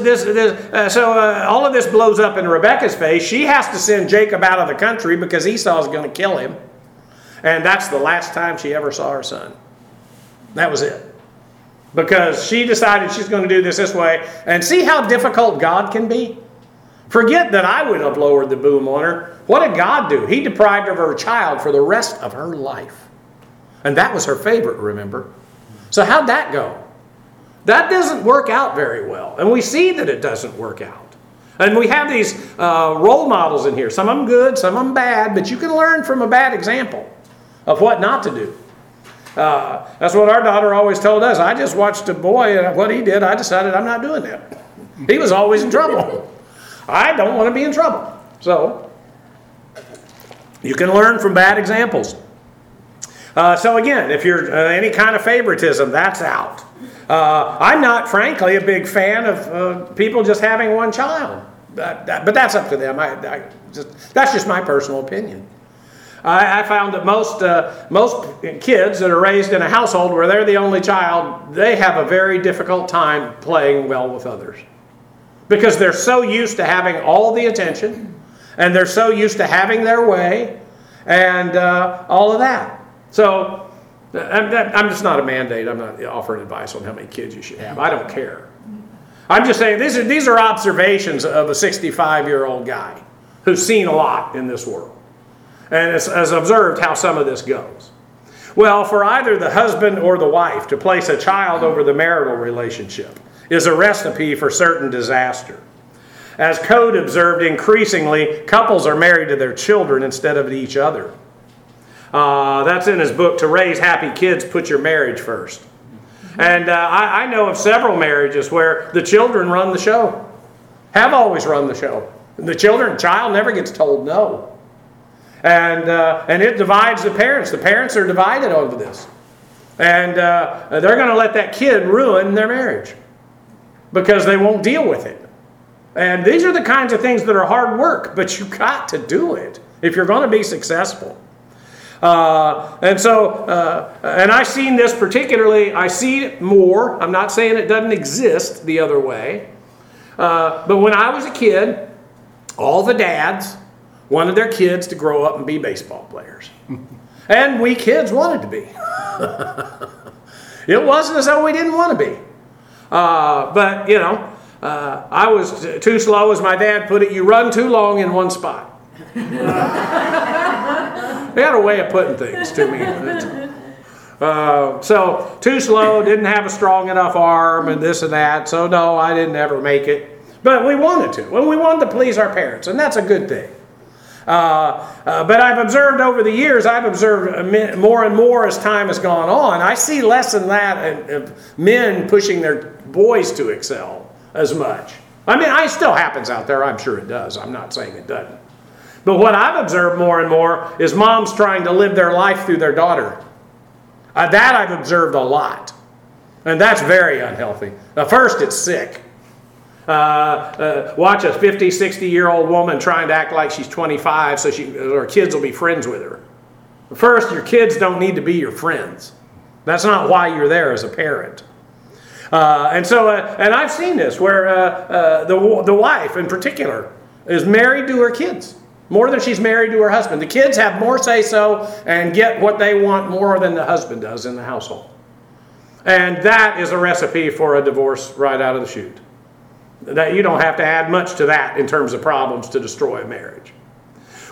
all of this blows up in Rebekah's face. She has to send Jacob out of the country because Esau's going to kill him. And that's the last time she ever saw her son. That was it. Because she decided she's going to do this way. And see how difficult God can be? Forget that I would have lowered the boom on her. What did God do? He deprived her of her child for the rest of her life. And that was her favorite, remember? So how'd that go? That doesn't work out very well. And we see that it doesn't work out. And we have these role models in here. Some of them good, some of them bad, but you can learn from a bad example of what not to do. That's what our daughter always told us. I just watched a boy and what he did, I decided I'm not doing that. He was always in trouble. I don't want to be in trouble. So, you can learn from bad examples. So again, if you're any kind of favoritism, that's out. I'm not, frankly, a big fan of people just having one child. But that's up to them. That's just my personal opinion. I found that most kids that are raised in a household where they're the only child, they have a very difficult time playing well with others. Because they're so used to having all the attention, and they're so used to having their way, and all of that. So, I'm just not a mandate. I'm not offering advice on how many kids you should have. I don't care. I'm just saying these are observations of a 65-year-old guy who's seen a lot in this world and has observed how some of this goes. Well, for either the husband or the wife to place a child over the marital relationship is a recipe for certain disaster. As Code observed, increasingly, couples are married to their children instead of each other. That's in his book, To Raise Happy Kids, Put Your Marriage First. And I know of several marriages where the children run the show. Have always run the show. The child never gets told no. And it divides the parents. The parents are divided over this. And they're going to let that kid ruin their marriage because they won't deal with it. And these are the kinds of things that are hard work, but you've got to do it if you're going to be successful. And I've seen this particularly, I see it more. I'm not saying it doesn't exist the other way. But when I was a kid, all the dads wanted their kids to grow up and be baseball players. And we kids wanted to be. It wasn't as though we didn't want to be. But, I was too slow, as my dad put it. You run too long in one spot. They had a way of putting things to me. So, too slow, didn't have a strong enough arm, and this and that. So, no, I didn't ever make it. But we wanted to. And we wanted to please our parents, and that's a good thing. But I've observed over the years, more and more as time has gone on, I see less than that of men pushing their boys to excel as much. I mean, it still happens out there. I'm sure it does. I'm not saying it doesn't. But what I've observed more and more is moms trying to live their life through their daughter. That I've observed a lot. And that's very unhealthy. First, it's sick. Watch a 50, 60-year-old woman trying to act like she's 25 so her kids will be friends with her. First, your kids don't need to be your friends. That's not why you're there as a parent. And I've seen this where the wife in particular is married to her kids more than she's married to her husband. The kids have more say-so and get what they want more than the husband does in the household. And that is a recipe for a divorce right out of the chute. That you don't have to add much to that in terms of problems to destroy a marriage.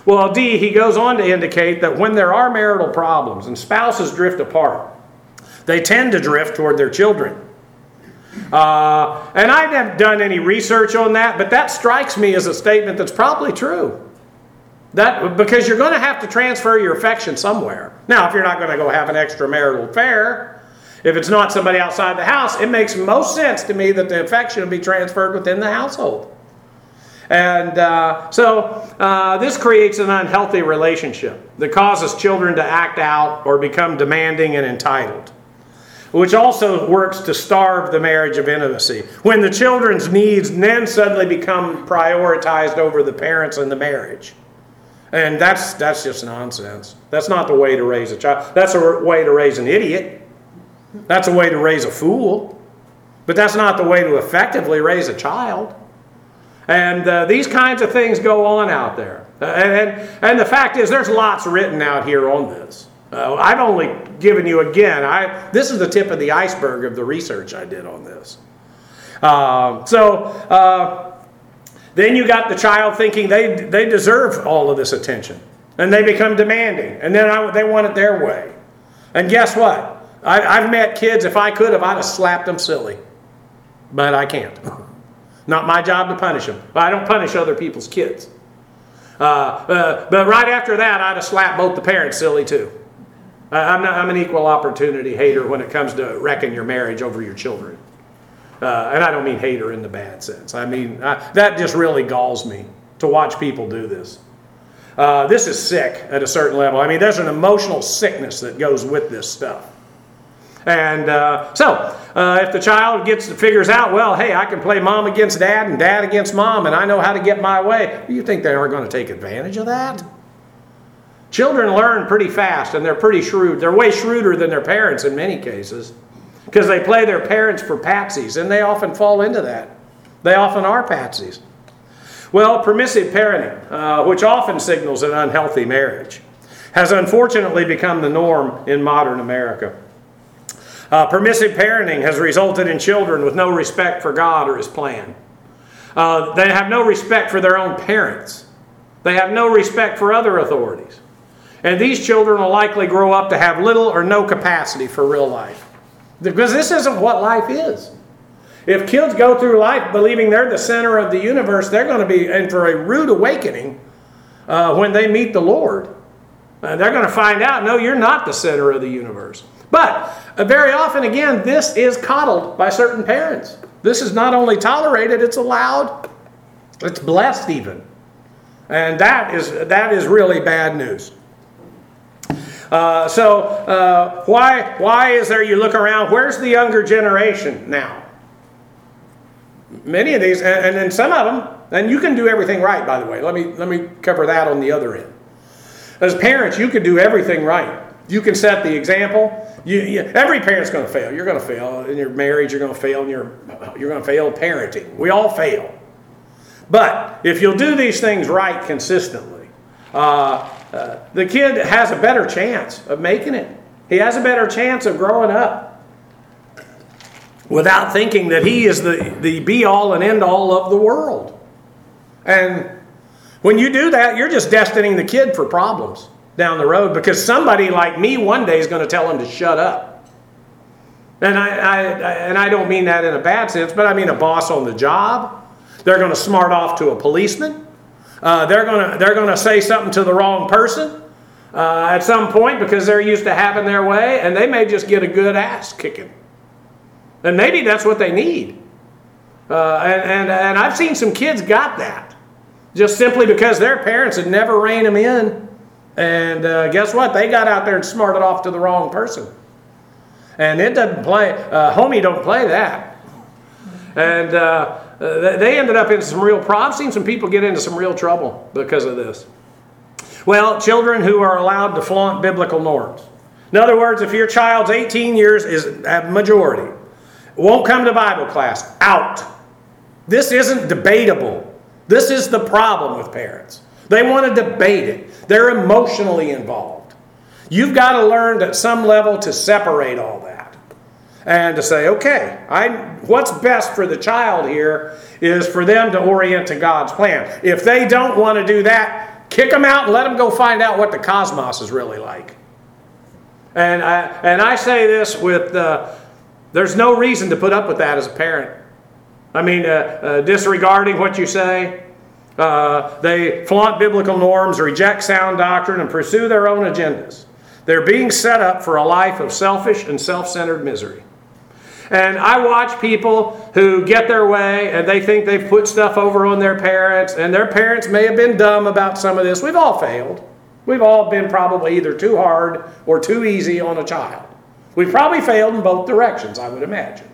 Well, D, he goes on to indicate that when there are marital problems and spouses drift apart, they tend to drift toward their children. And I haven't done any research on that, but that strikes me as a statement that's probably true. Because you're going to have to transfer your affection somewhere. Now, if you're not going to go have an extramarital affair, if it's not somebody outside the house, it makes most sense to me that the affection will be transferred within the household. And so this creates an unhealthy relationship that causes children to act out or become demanding and entitled, which also works to starve the marriage of intimacy. When the children's needs then suddenly become prioritized over the parents and the marriage. And that's just nonsense. That's not the way to raise a child. That's a way to raise an idiot. That's a way to raise a fool. But that's not the way to effectively raise a child. And these kinds of things go on out there. And the fact is, there's lots written out here on this. I've only given you, again, this is the tip of the iceberg of the research I did on this. Then you got the child thinking they deserve all of this attention. And they become demanding. And then they want it their way. And guess what? I've met kids, if I could have, I'd have slapped them silly. But I can't. Not my job to punish them. I don't punish other people's kids. But right after that, I'd have slapped both the parents silly too. I'm an equal opportunity hater when it comes to wrecking your marriage over your children. And I don't mean hater in the bad sense. I mean, that just really galls me to watch people do this. This is sick at a certain level. I mean, there's an emotional sickness that goes with this stuff. And so if the child figures out, well, hey, I can play mom against dad and dad against mom, and I know how to get my way, you think they aren't going to take advantage of that? Children learn pretty fast, and they're pretty shrewd. They're way shrewder than their parents in many cases, because they play their parents for patsies, and they often fall into that. They often are patsies. Well, permissive parenting, which often signals an unhealthy marriage, has unfortunately become the norm in modern America. Permissive parenting has resulted in children with no respect for God or His plan. They have no respect for their own parents. They have no respect for other authorities. And these children will likely grow up to have little or no capacity for real life. Because this isn't what life is. If kids go through life believing they're the center of the universe, they're going to be in for a rude awakening when they meet the Lord. They're going to find out, no, you're not the center of the universe. But very often, again, this is coddled by certain parents. This is not only tolerated, it's allowed, it's blessed even. And that is really bad news. Why is there, you look around, where's the younger generation now? Many of these, and then some of them, and you can do everything right, by the way. Let me cover that on the other end. As parents, you can do everything right. You can set the example. Every parent's going to fail. You're going to fail in your marriage. You're going to fail you're going to fail parenting. We all fail. But if you'll do these things right consistently, the kid has a better chance of making it. He has a better chance of growing up without thinking that he is the be-all and end-all of the world. And when you do that, you're just destining the kid for problems down the road, because somebody like me one day is going to tell him to shut up. And I don't mean that in a bad sense, but I mean a boss on the job. They're going to smart off to a policeman. They're going to say something to the wrong person at some point because they're used to having their way, and they may just get a good ass kicking. And maybe that's what they need. And I've seen some kids got that just simply because their parents had never reined them in. And guess what? They got out there and smarted off to the wrong person. And it doesn't play, homie don't play that. And they ended up in some real problems. I've seen some people get into some real trouble because of this. Well, children who are allowed to flaunt biblical norms. In other words, if your child's 18 years, is a majority, won't come to Bible class, out. This isn't debatable. This is the problem with parents. They want to debate it. They're emotionally involved. You've got to learn at some level to separate all that and to say, okay, what's best for the child here is for them to orient to God's plan. If they don't want to do that, Kick them out and let them go find out what the cosmos is really like. And I say this with, there's no reason to put up with that as a parent. I mean, disregarding what you say. They flaunt biblical norms, reject sound doctrine, and pursue their own agendas. They're being set up for a life of selfish and self-centered misery. And I watch people who get their way and they think they've put stuff over on their parents, and their parents may have been dumb about some of this. We've all failed. We've all been probably either too hard or too easy on a child. We've probably failed in both directions, I would imagine.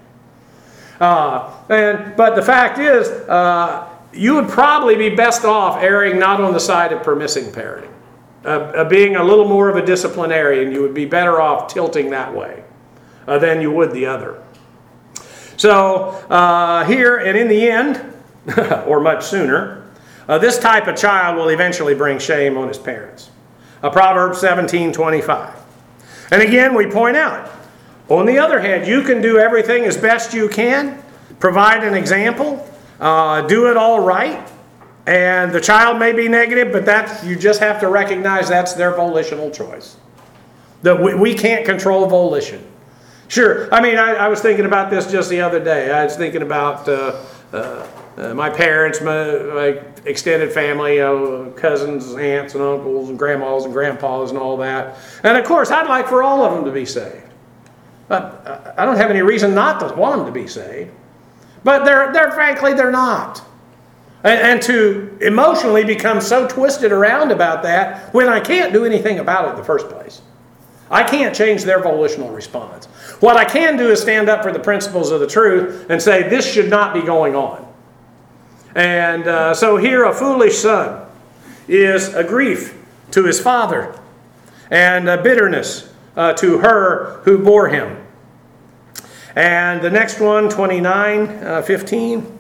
But the fact is, you would probably be best off erring not on the side of permissive parenting. Being a little more of a disciplinarian, you would be better off tilting that way than you would the other. So here, and in the end, or much sooner, this type of child will eventually bring shame on his parents. Proverbs 17:25. And again, we point out, on the other hand, you can do everything as best you can, provide an example, do it all right, and the child may be negative, but you just have to recognize that's their volitional choice. That we can't control volition. Sure. I mean, I was thinking about this just the other day. I was thinking about my parents, my extended family, cousins, aunts and uncles and grandmas and grandpas and all that. And of course, I'd like for all of them to be saved. But I don't have any reason not to want them to be saved. But frankly, they're not. And to emotionally become so twisted around about that when I can't do anything about it in the first place. I can't change their volitional response. What I can do is stand up for the principles of the truth and say this should not be going on. And so here a foolish son is a grief to his father and a bitterness to her who bore him. And the next one, 29:15.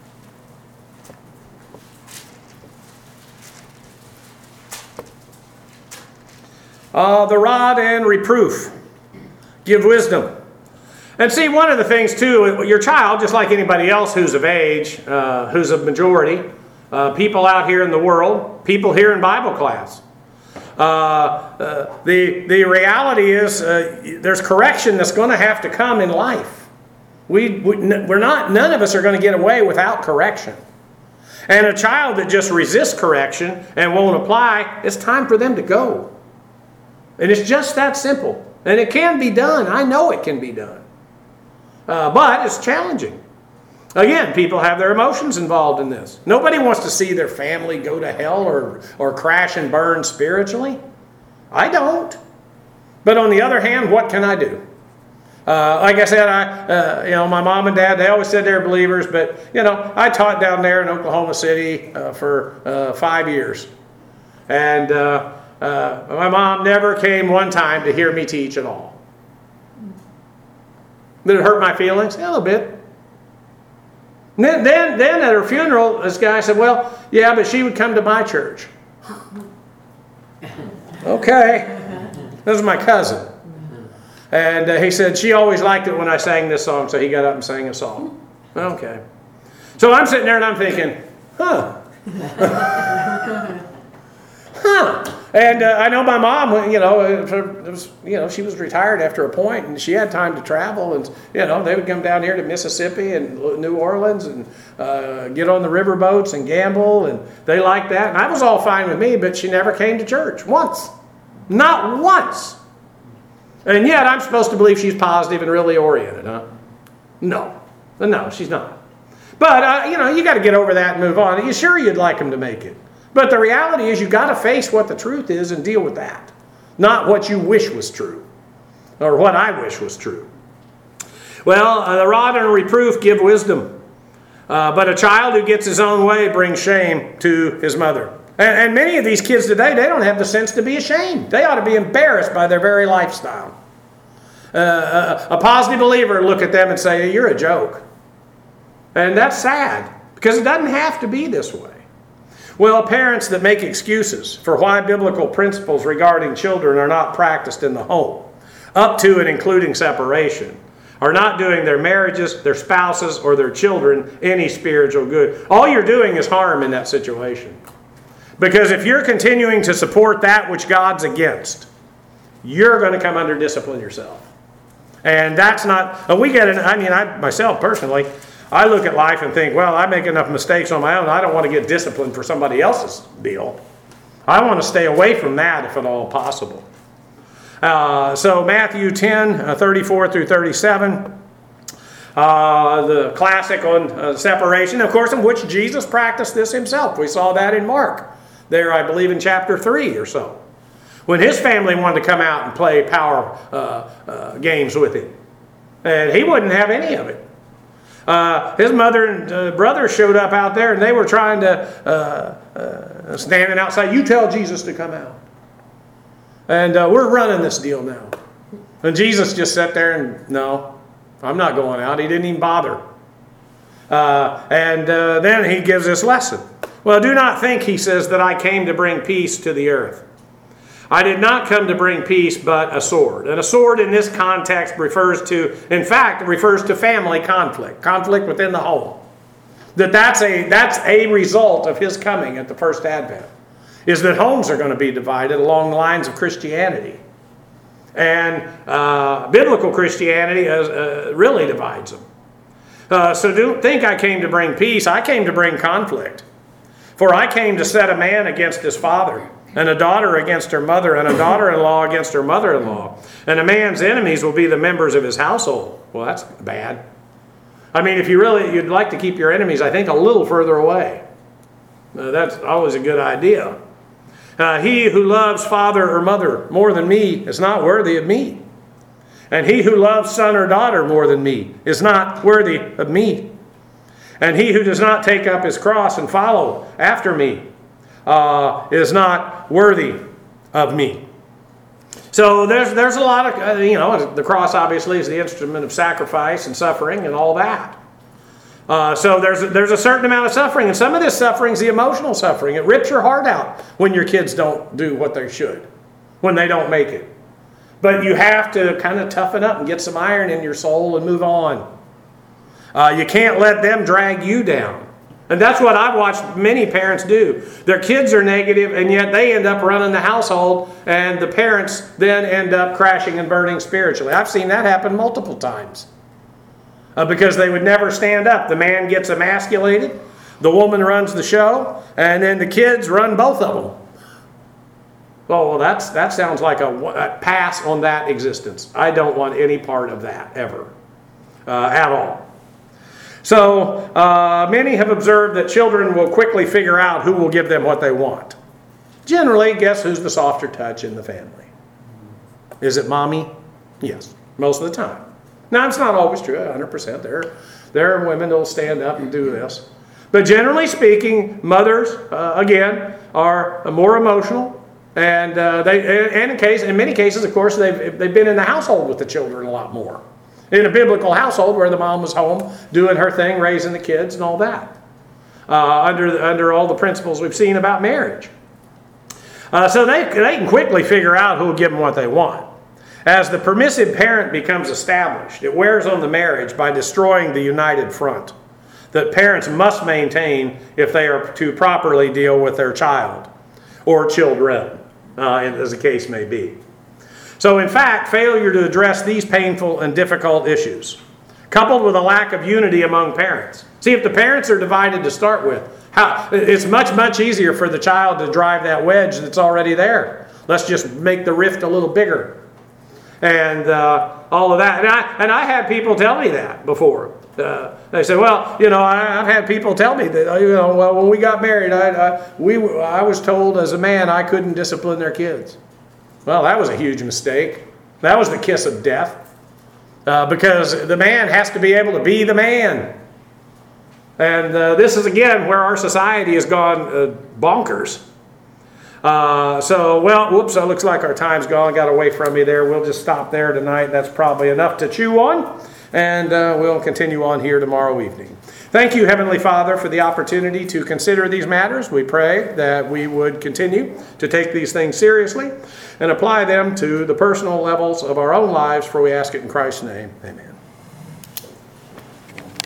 The rod and reproof give wisdom. And see, one of the things too, your child, just like anybody else who's of age, who's of majority, people out here in the world, people here in Bible class. The reality is there's correction that's going to have to come in life. None of us are going to get away without correction. And a child that just resists correction and won't apply, it's time for them to go. And it's just that simple. And it can be done. I know it can be done. But it's challenging. Again, people have their emotions involved in this. Nobody wants to see their family go to hell or crash and burn spiritually. I don't. But on the other hand, what can I do? Like I said, my mom and dad, they always said they were believers, but, I taught down there in Oklahoma City for 5 years. And my mom never came one time to hear me teach at all. Did it hurt my feelings? Yeah, a little bit. And then at her funeral, this guy said, well, yeah, but she would come to my church. Okay. This is my cousin. And he said, she always liked it when I sang this song, so he got up and sang a song. Okay. So I'm sitting there and I'm thinking, huh. And I know my mom, she was retired after a point, and she had time to travel, and they would come down here to Mississippi and New Orleans and get on the river boats and gamble, and they liked that, and that was all fine with me. But she never came to church once, not once. And yet I'm supposed to believe she's positive and really oriented, huh? No, she's not. But you got to get over that and move on. You sure you'd like them to make it? But the reality is you've got to face what the truth is and deal with that. Not what you wish was true. Or what I wish was true. Well, the rod and reproof give wisdom. But a child who gets his own way brings shame to his mother. And many of these kids today, they don't have the sense to be ashamed. They ought to be embarrassed by their very lifestyle. A positive believer look at them and say, you're a joke. And that's sad. Because it doesn't have to be this way. Well, parents that make excuses for why biblical principles regarding children are not practiced in the home, up to and including separation, are not doing their marriages, their spouses, or their children any spiritual good. All you're doing is harm in that situation. Because if you're continuing to support that which God's against, you're going to come under discipline yourself. And that's not, we get it, I myself personally, I look at life and think, well, I make enough mistakes on my own. I don't want to get disciplined for somebody else's deal. I want to stay away from that if at all possible. So Matthew 10, 34 through 37, the classic on separation, of course, in which Jesus practiced this himself. We saw that in Mark, there I believe in chapter 3 or so, when his family wanted to come out and play power games with him. And he wouldn't have any of it. His mother and brother showed up out there, and they were trying to, standing outside, you tell Jesus to come out. And we're running this deal now. And Jesus just sat there and, no, I'm not going out. He didn't even bother. Then he gives this lesson. Well, do not think, he says, that I came to bring peace to the earth. I did not come to bring peace, but a sword. And a sword in this context refers to family conflict within the home. That's a result of his coming at the first advent, is that homes are going to be divided along the lines of Christianity. And biblical Christianity really divides them. So don't think I came to bring peace. I came to bring conflict. For I came to set a man against his father, and a daughter against her mother, and a daughter-in-law against her mother-in-law. And a man's enemies will be the members of his household. Well, that's bad. I mean, if you'd like to keep your enemies, I think, a little further away. That's always a good idea. He who loves father or mother more than me is not worthy of me. And he who loves son or daughter more than me is not worthy of me. And he who does not take up his cross and follow after me is not worthy of me. So there's a lot of, the cross obviously is the instrument of sacrifice and suffering and all that. So there's a certain amount of suffering, and some of this suffering is the emotional suffering. It rips your heart out when your kids don't do what they should, when they don't make it. But you have to kind of toughen up and get some iron in your soul and move on. You can't let them drag you down. And that's what I've watched many parents do. Their kids are negative, and yet they end up running the household, and the parents then end up crashing and burning spiritually. I've seen that happen multiple times. Because they would never stand up. The man gets emasculated, the woman runs the show, and then the kids run both of them. Well, that sounds like a pass on that existence. I don't want any part of that ever, at all. So many have observed that children will quickly figure out who will give them what they want. Generally, guess who's the softer touch in the family? Is it mommy? Yes, most of the time. Now, it's not always true, 100%. There are women that will stand up and do this. But generally speaking, mothers, again, are more emotional. And in many cases, of course, they've been in the household with the children a lot more. In a biblical household where the mom was home doing her thing, raising the kids and all that. Under all the principles we've seen about marriage. So they can quickly figure out who will give them what they want. As the permissive parent becomes established, it wears on the marriage by destroying the united front that parents must maintain if they are to properly deal with their child or children, as the case may be. So in fact, failure to address these painful and difficult issues, coupled with a lack of unity among parents. See, if the parents are divided to start with, it's much, much easier for the child to drive that wedge that's already there. Let's just make the rift a little bigger. And all of that. And I had people tell me that before. They said, well, I've had people tell me that, well, when we got married, I was told as a man I couldn't discipline their kids. Well, that was a huge mistake. That was the kiss of death. Because the man has to be able to be the man. And this is, again, where our society has gone bonkers. It looks like our time's gone. Got away from me there. We'll just stop there tonight. That's probably enough to chew on. And we'll continue on here tomorrow evening. Thank you, Heavenly Father, for the opportunity to consider these matters. We pray that we would continue to take these things seriously and apply them to the personal levels of our own lives, for we ask it in Christ's name. Amen.